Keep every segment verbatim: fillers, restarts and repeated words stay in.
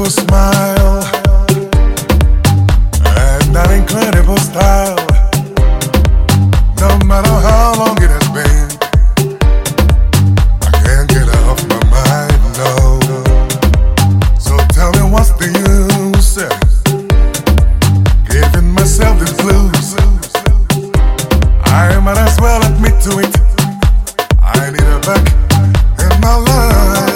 beautiful smile and that incredible style. No matter how long it has been, I can't get it off my mind, no. So tell me what's the use giving myself the blues? I might as well admit to it, I need her back in my life.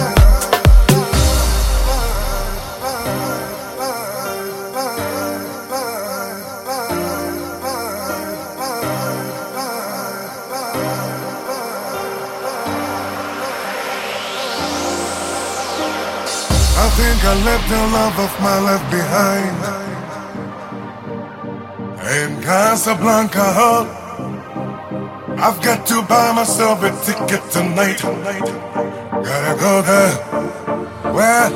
I think I left the love of my life behind in Casablanca. I've got to buy myself a ticket tonight. Gotta go there. Where?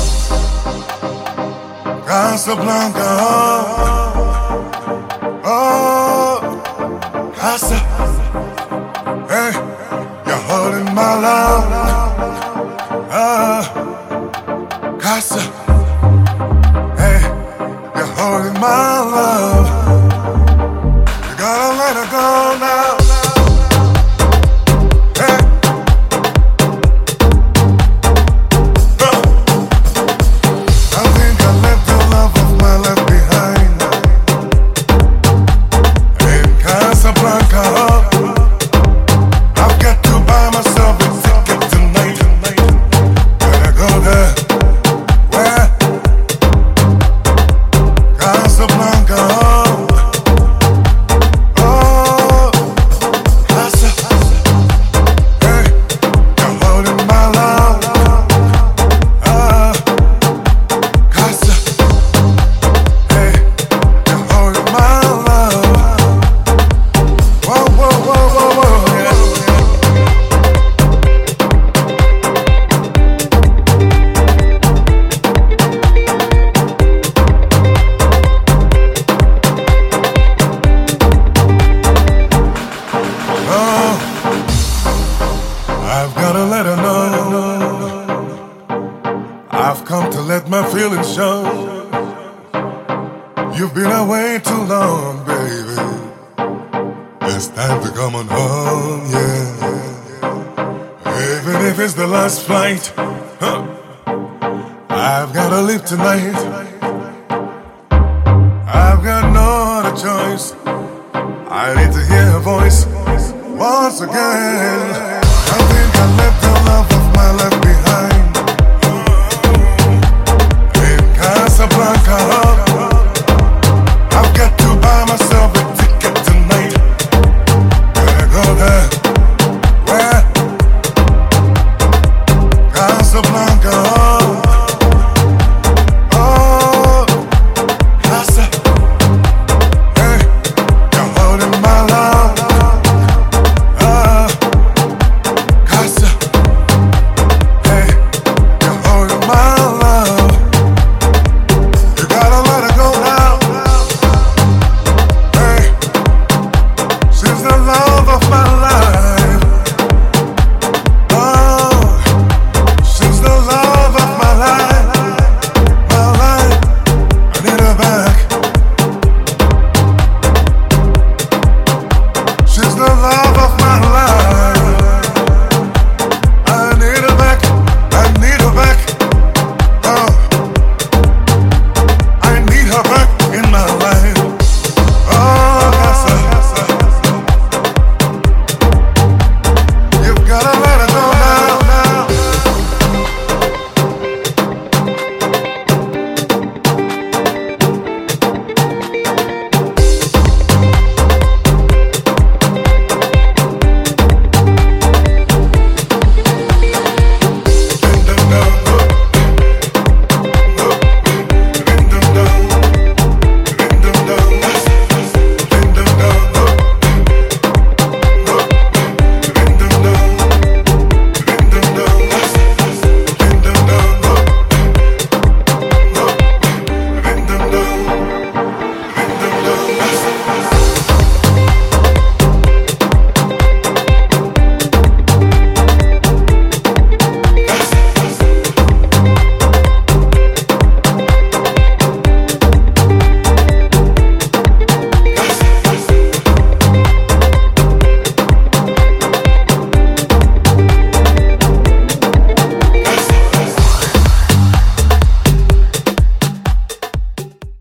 Casablanca. Oh, Casa. Hey, you're holding my love. Ah. Casa, hey, you're holding my love. You gotta let her go now. Hey, uh. I think I left the love of my life behind in Casablanca. I've got to buy myself a ticket tonight. Gotta go there. I've gotta let her know I've come to let my feelings show. You've been away too long, baby. It's time to come on home, yeah. Even if it's the last flight, huh? I've gotta leave tonight. I've got no other choice. I need to hear her voice once again. I think I left